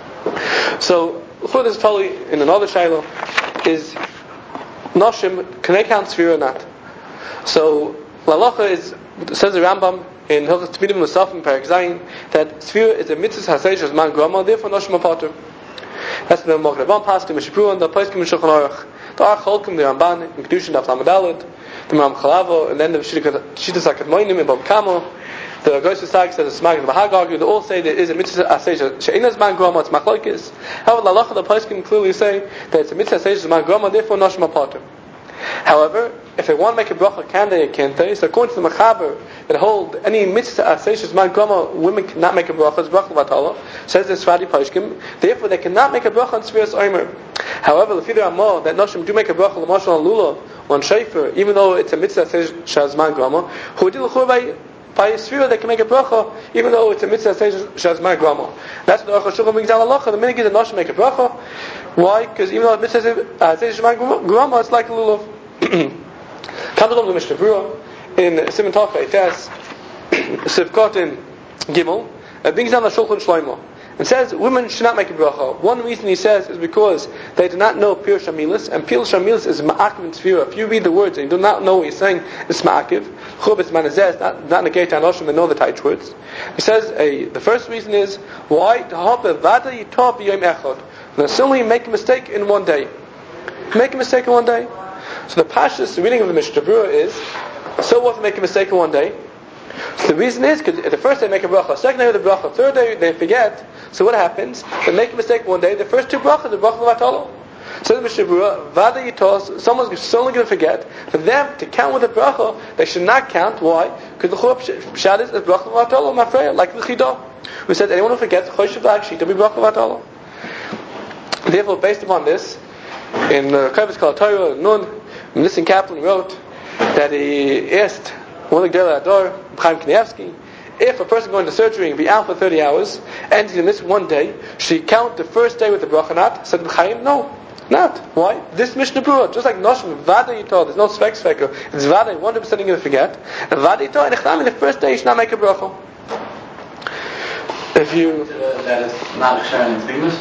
So, this is totally in another shayla, is Noshim, can they count Sfira or not? So, Lalacha says the Rambam in Hilchos Tmidim Musaf in Perek Zayin that Sfira is a mitzvah haseish man grama, therefore Noshim Apater. That's the Mochel Rabban Pasuk, the Mishpruan, the Poskim in Shulchan Aruch, the Arch Holkim, the Ramban, in Kedushin, the Aflam Adalad, the Ram Chalavo, and then the Shittas HaKadmoinim in Bab Kamo, the Goyis Sag says the Smag and the Bahag argue, they all say there is a mitzvah haseish she'enas man grama, it's machlokes. However, Lalacha, the Poskim clearly say that it's a mitzvah haseish man grama, therefore Noshim Apater. However, if they want to make a bracha, can they or can't they? So according to the Machaber, that hold any mitzvah aseish man grama, women cannot make a bracha, it's bracha vatala, says in Sfadi Pashkim, therefore they cannot make a bracha on Sfiras Omer. However, the Amor, that Noshim do make a bracha, l'mashal on Lulav, on Shayfer, even though it's a mitzvah aseish man grama, who did l'chur by Sfira, they can make a bracha, even though it's a mitzvah aseish man grama. That's what the Aruch HaShulchan brings down halacha, the minhag is that Noshim make a bracha. Why? Because even though it's mitzvah aseish man grama, it's like a Lulav. Comes along the Mishnah Berurah in Siman Tafka. It says Sivkot in Gimel. It brings down the Shulchan Shlomo and says women should not make a bracha. One reason he says is because they do not know Pir Shamilis, and Pir Shamilis is Ma'akiv and Sfira. If you read the words and you do not know what he's saying, it's Ma'akiv. Chub is Manazeh, not negate Anoshim, and know the tight words. He says the first reason is why simply make a mistake in one day. Make a mistake in one day. So the Pashas, the reading of the Mishnah Berurah is, so what to make a mistake in one day? So the reason is, because the first day they make a bracha, second day with a bracha, third day they forget, so what happens? They make a mistake one day, the first two brachas, the bracha vatala. So the Mishnah Berurah, vada yitos, someone's certainly going to forget, for them to count with the bracha, they should not count, why? Because the churah pshat is bracha vatala, mafreya, like the chidah. We said anyone who forgets, choshev v'agshit, to be bracha vatala. Therefore, based upon this, in Kovetz Kol Torah, Nun, Nissim Kaplan wrote that he asked one of the Gedolei Hador, Chaim Kanievsky, if a person going to surgery and be out for 30 hours and he's going to miss one day, should he count the first day with the bracha not? Said Chaim, no, not. Why? This Mishnah Berurah, just like Noshim, Vada Yitol, there's no specker, it's Vada, 100% you're going to forget, and Vada Yitol, and the first day you should not make a bracha. If you... That is not sharing in famous?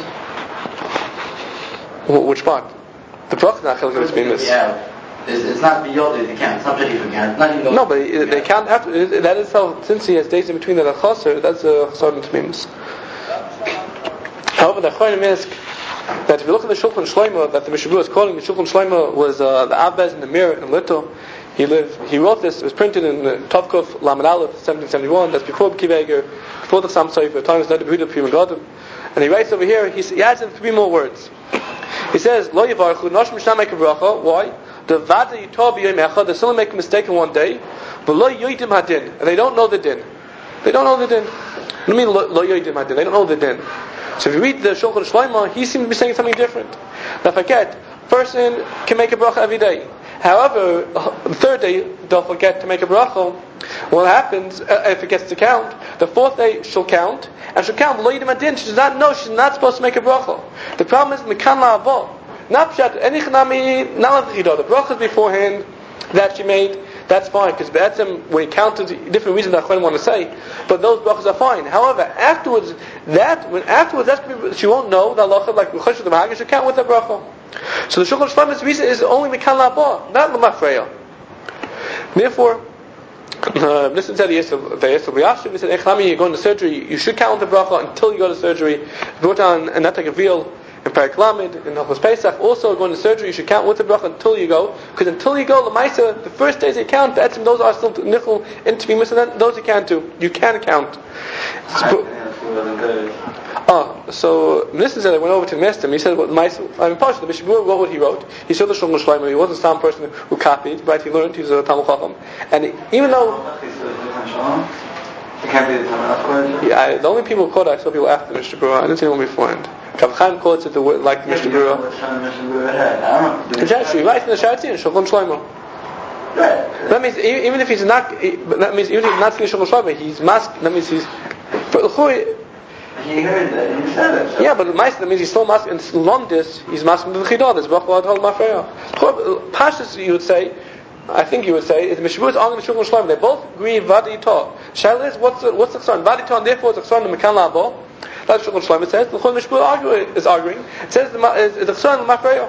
Which part? The bracha is not chilek of famous. Yeah. It's not beyond they can't. It's not ready for can't. No, but they can't have to. That is how, since he has days in between that are chaser, that's a chaser in tmimus. However, the Chayim ask that if you look at the Shulchan Shlomo that the Mishnah Berurah is quoting, the Shulchan Shlomo was the Abbez in the Mir in Little. He wrote this. It was printed in Tovkuf Lamed Aleph 1771. That's before Kiveger, before the Sam Sofer. Time is not the Buddha Prima Godim. And he writes over here. He adds in 3 more words. He says, "Lo yivarchu noshim shna make a bracha." Why? The vada yitol b'yom echad. They still make a mistake in one day. But lo yoidim hadin, and they don't know the din. They don't know the din. What do you mean lo yoidim hadin? They don't know the din. So if you read the Shulchan Shlomo, he seems to be saying something different. Now forget, person can make a bracha every day. However, the third day they'll forget to make a bracha. What happens if it gets to count? The fourth day she'll count, and she'll count lo yoidim hadin. She does not know she's not supposed to make a bracha. The problem is mekan la'avo. Not pshat any chanami, not like the chidah. The brachas beforehand that she made, that's fine, because when you count the different reasons that I want to say, but those brachas are fine. However, afterwards, that's she won't know the halacha like Choshev the Mahag, she'll count with the bracha. So the Shulchan Shlomo's reason is only mekan la'avo, not l'mafreya. Therefore, Nissim said they asked Riyashiv, he said, you're going to surgery, you should count the bracha until you go to surgery. He brought down and not take a veal in Perek Lamed, in Hilchos Pesach, also going to surgery, you should count with the bracha until you go, because until you go, L'maisa, the first days you count, those are still nichol in tmimus, and then those you can't do. You can count. So Nissim said, I went over to the master, he said, partially, the Mishnah Berurah wrote what he wrote. He saw the Shulchan Shlomo, he wasn't some person who copied, right? He learned, he was a Talmud Chacham, and even though It can't be the time afterwards? Yeah, the only people who quote I saw people after the Mishnah Berurah. I didn't see anyone beforehand. Rav Chaim quotes it like the Mishnah Berurah. It's actually right in the Sharatzin, Shulchan Shlomo. Right. That means even if he's not seeing Shulchan Shlomo, he's masked. That means he's. He heard that, he said it. So. Yeah, but the Meister, that means he's still masking, and Lomdis, he's masking the Chidah, there's Bachwa Adhal Mafreya. Pashas, you would say, I think you would say, is Mishbu's Ang and Shulchan Shlomo, they both agree Vadi Tah. Shaila is, what's the Chson? Vadi Tah, and therefore it's a Chson, the Mekan Labo. That's Shulchan Shlomo, it says, the Chol Mishbu is arguing, it says it's a Chson, the Mafreya.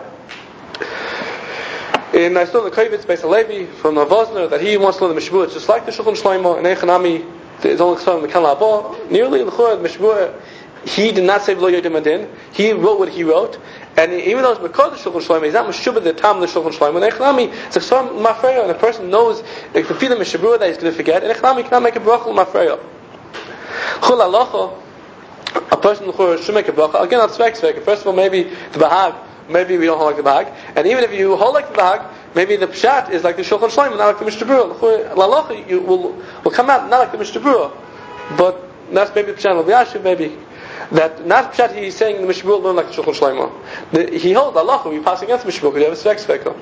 And I saw the Kovitz, Beis Levi, from the Vosner, that he wants to learn the Mishbu, it's just like the Shulchan Shlomo, and Echanami, it's only Chson, the Mekan Labo. Nearly in the Chor, the Mishbu, he did not say V'lo Yodim Adin. He wrote what he wrote, and even though it's Mekodesh Shulchan Shlomo, he's not Meshubah the Tam of the Shulchan Shlomo. And Echnami, it's a Chson Mafreya, and a person knows if the feeling Meshabura that he's going to forget. And Echnami cannot make a bracha Mafreya. Chul Halacha, a person should make a bracha. Again, not Svek. First of all, maybe the Bahag. Maybe we don't hold like the Bahag. And even if you hold like the Bahag, maybe the Pshat is like the Shulchan Shlomo, not like the Mishnah Berurah. Halacha you will come out not like the Mishnah Berurah, but that's maybe the Pshat of Yashiv, maybe. That not Pshat he's saying the Mishnah Berurah learn like the Shulchan Shlomo. He holds Allah we pass against the Mishnah Berurah because you have a Svek.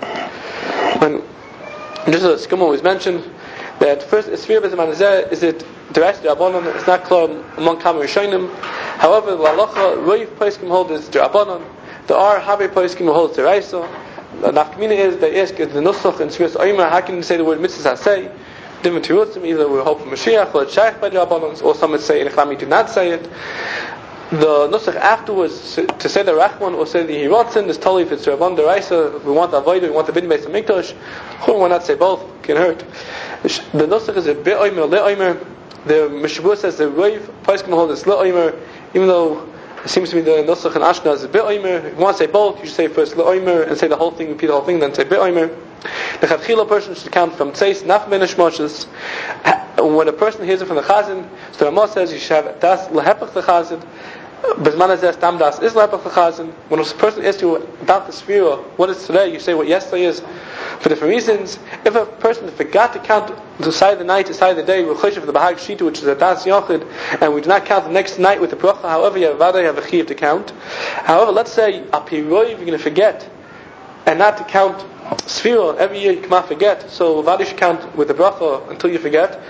And just as Skuma always mentioned, that first Esfir Bezeman is it the rest of the Rabbanon, it's not clear among Kamar Rishonim. However, the Halacha Roiv Poskim hold is the Rabbanon. There are Habe Poskim who holds the Raisa. The Nafkamina is they ask is the Nusach and Sfiras Omer. How can you say the word Mitzvah say? Different Tirutzim, either we hope for Mashiach or it's Shaykh by the Rabbanons, or some would say in Echlami do not say it. The Nusach afterwards to say the Rachman or say the Hirotzin is totally if it's Rabban the Raisa. We want the Avodah, we want the Bin Beis Hamikdash. Why not say both? Can hurt. The Nusach is a Be Omer Le Omer. The Mishabur says the Roiv Poskim hold is Le Omer, even though it seems to me the Nusach and Ashkenaz is Be Omer. If you want to say both, you should say first Le Omer and say the whole thing, repeat the whole thing, then say Be Omer. The Chavchila person should count from Tzeis, Naf Ben Shmoshes. When a person hears it from the Chazan, so the Ramah says you should have Das Lehepach the Chazan. Bezman Azeh Stam Das is Lehepach the Chazan. When a person asks you about the Sphira, what is today, you say what yesterday is, for different reasons. If a person forgot to count the side of the night, the side of the day, we're Choshev for the Bahag Shitu, which is a Das Yochid, and we do not count the next night with the Bracha, however, you have a Chiv to count. However, let's say, a Piroi, you're going to forget, and not to count Sphira, every year you cannot forget, so Vadi should count with the bracha until you forget.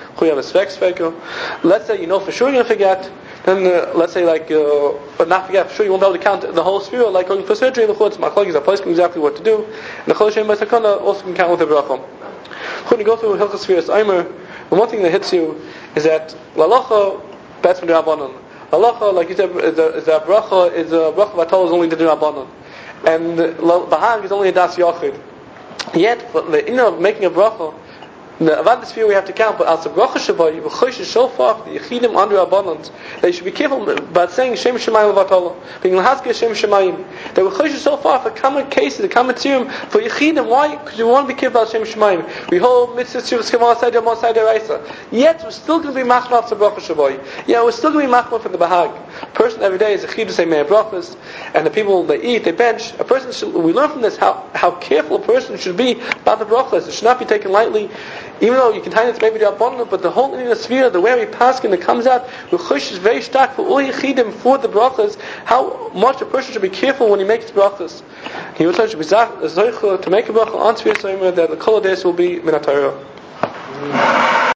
Let's say you know for sure you're going to forget, then let's say but not forget, for sure you won't be able to count the whole Sphira, like going for surgery in the Chutz, Machlokes are posting exactly what to do, and the Chol Shem Basakana also can count with the bracha. When you go through Hilchas Sfiras Eimer, the one thing that hits you is that Lalacha, that's from the Rabbanon. Lalacha, like you said, is a bracha Vatol is only the Rabbanon. And Bahag is only a Das Yochid. Yet, for the inner of making a bracha, the Avad Sphere we have to count, but as a bracha Shabbat, B'chosh is so far, the Yechidim under Abundance, they should be careful about saying Shem Shemayim Levatala, being Lahazke Shem Shemayim. They were Chosh so far for common cases, the common serum, for Yechidim, why? Because we want to be careful about Shem Shemayim. We hold Mitzvah Shivas Kemal Side Yom Side Raisa. Yet, we're still going to be Machmal for bracha Shabbat. Yeah, we're still going to be Machmal for the Bahag. A person every day is a Chid to say Mei Brachas, and the people they eat, they bench. A person should, we learn from this how careful a person should be about the Brachas. It should not be taken lightly. Even though you can tie it to maybe the abundant, but the whole in the sphere, the way we pass and it comes out, the chush is very stark for all yechidim for the brachas. How much a person should be careful when he makes brachas. He also should be to make a bracha on sphere that the kol days will be min haTorah.